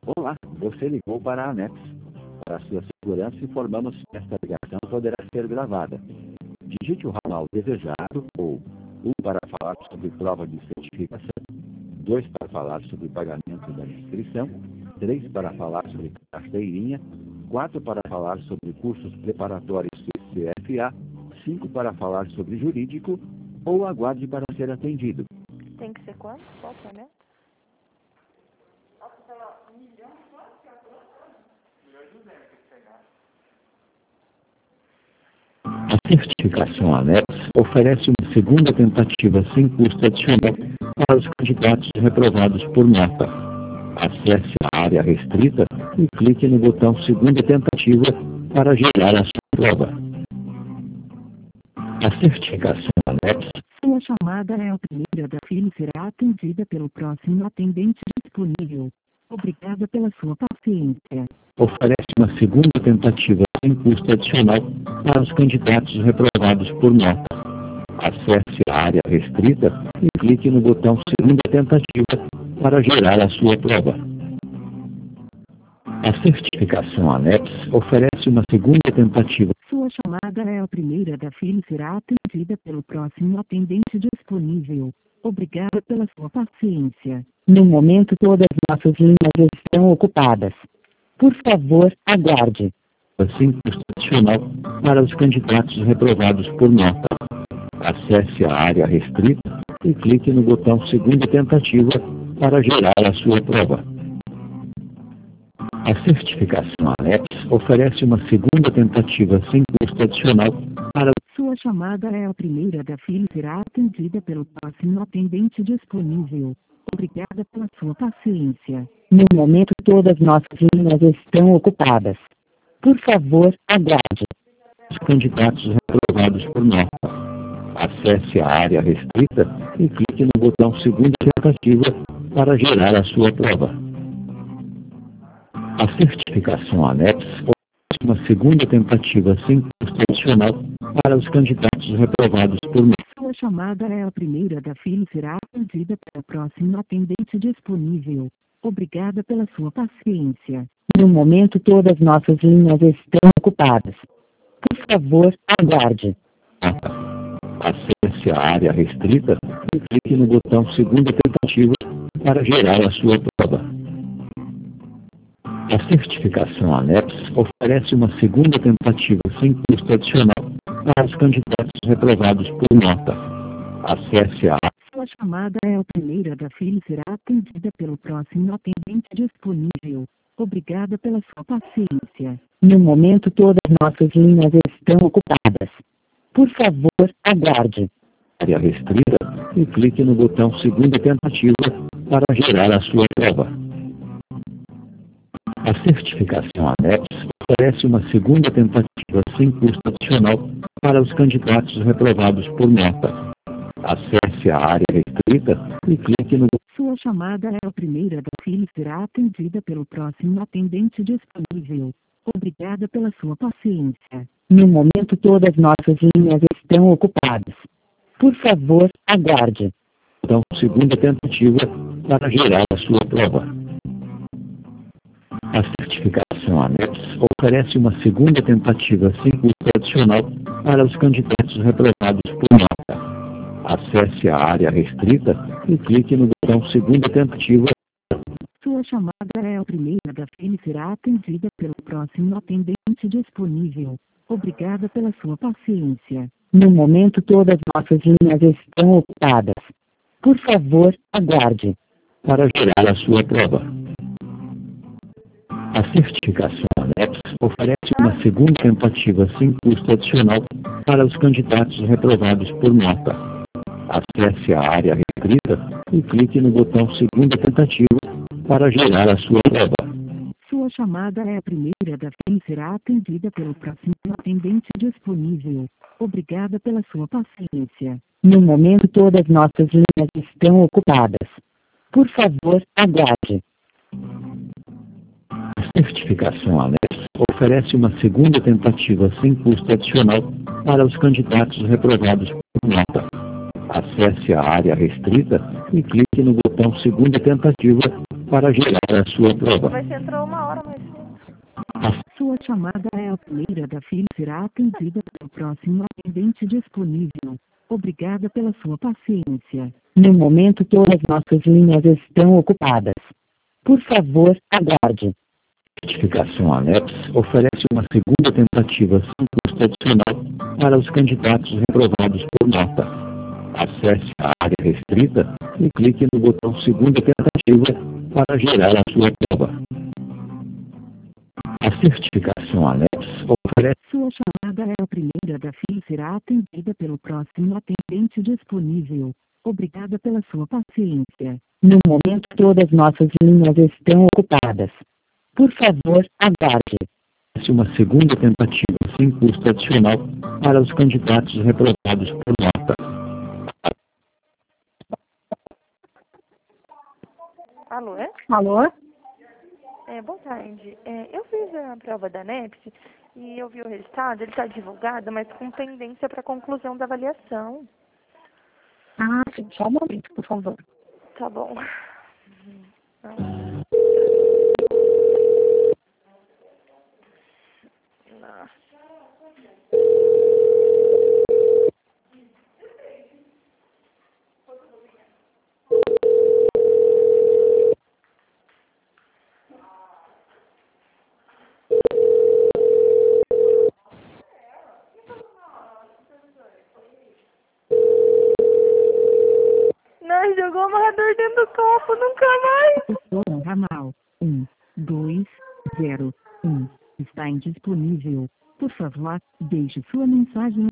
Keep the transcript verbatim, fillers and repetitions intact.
Olá, você ligou para a ANEPS. Para sua segurança, informamos que esta ligação poderá ser gravada. Digite o ramal desejado ou um para falar sobre prova de certificação, dois para falar sobre pagamento da inscrição, três para falar sobre carteirinha, quatro para falar sobre cursos preparatórios do C F A, cinco para falar sobre jurídico ou aguarde para ser atendido. Tem que ser quanto? Qual que é mesmo? A certificação ANEPS oferece uma segunda tentativa sem custo adicional para os candidatos reprovados por nota. Acesse a área restrita e clique no botão segunda tentativa para gerar a sua prova. A certificação ANEPS. Sua chamada é a primeira da fila e será atendida pelo próximo atendente disponível. Obrigada pela sua paciência. Oferece uma segunda tentativa sem custo adicional para os candidatos reprovados por nota. Acesse a área restrita e clique no botão segunda tentativa para gerar a sua prova. A certificação ANEPS oferece uma segunda tentativa. Sua chamada é a primeira da fila e será atendida pelo próximo atendente disponível. Obrigada pela sua paciência. No momento, todas nossas linhas estão ocupadas. Por favor, aguarde. Sem custo adicional para os candidatos reprovados por nota. Acesse a área restrita e clique no botão segunda tentativa para gerar a sua prova. A certificação ANEPS oferece uma segunda tentativa sem custo adicional para... Sua chamada é a primeira da fila e será atendida pelo próximo atendente disponível. Obrigada pela sua paciência. No momento, todas nossas linhas estão ocupadas. Por favor, aguarde. Os candidatos reprovados por nota. Acesse a área restrita e clique no botão segunda tentativa para gerar a sua prova. A certificação ANEPS oferece uma segunda tentativa sem custo adicional para os candidatos reprovados por nota. Sua chamada é a primeira da fila e será atendida pelo próximo atendente disponível. Obrigada pela sua paciência. No momento, todas nossas linhas estão ocupadas. Por favor, aguarde. Acesse a área restrita e clique no botão segunda tentativa para gerar a sua prova. A certificação ANEPS oferece uma segunda tentativa sem custo adicional para os candidatos reprovados por nota. Acesse a... Sua chamada é a primeira da fila e será atendida pelo próximo atendente disponível. Obrigada pela sua paciência. No momento, todas nossas linhas estão ocupadas. Por favor, aguarde. Área restrita e clique no botão segunda tentativa para gerar a sua prova. A certificação ANEPS oferece uma segunda tentativa sem custo adicional para os candidatos reprovados por nota. Acesse a área restrita e clique no... Sua chamada é a primeira da fila e será atendida pelo próximo atendente disponível. Obrigada pela sua paciência. No momento, todas nossas linhas estão ocupadas. Por favor, aguarde. Então, segunda tentativa para gerar a sua prova. A certificação ANEPS oferece uma segunda tentativa sem custo adicional para os candidatos reprovados por nota. Acesse a área restrita e clique no botão segunda tentativa. Sua chamada é a primeira da fila e será atendida pelo próximo atendente disponível. Obrigada pela sua paciência. No momento, todas nossas linhas estão ocupadas. Por favor, aguarde. Para gerar a sua prova. A certificação ANEPS oferece uma segunda tentativa sem custo adicional para os candidatos reprovados por nota. Acesse a área restrita e clique no botão segunda tentativa para gerar a sua prova. Sua chamada é a primeira da fila e será atendida pelo próximo atendente disponível. Obrigada pela sua paciência. No momento, todas nossas linhas estão ocupadas. Por favor, aguarde. A certificação ANEPS oferece uma segunda tentativa sem custo adicional para os candidatos reprovados por nota. Acesse a área restrita e clique no botão segunda tentativa para gerar a sua prova. Vai ser entrou uma hora mais cedo. Sua chamada é a primeira da fila e será atendida pelo próximo atendente disponível. Obrigada pela sua paciência. No momento, todas nossas linhas estão ocupadas. Por favor, aguarde. A certificação ANEPS oferece uma segunda tentativa sem custo adicional para os candidatos reprovados por nota. Acesse a área restrita e clique no botão segunda tentativa para gerar a sua prova. A certificação ANEPS oferece... Sua chamada é a primeira da fila e será atendida pelo próximo atendente disponível. Obrigada pela sua paciência. No momento, todas nossas linhas estão ocupadas. Por favor, aguarde. uma segunda tentativa sem custo adicional para os candidatos reprovados por nota. Alô, é? Alô? É, boa tarde. É, eu fiz a prova da ANEPS e eu vi o resultado, ele está divulgado, mas com pendência para conclusão da avaliação. Ah, sim, só um momento, por favor. Tá bom. Não, jogou o amarrador dentro do copo, nunca mais. O ramal um, dois, zero, um está indisponível. Por favor, deixe sua mensagem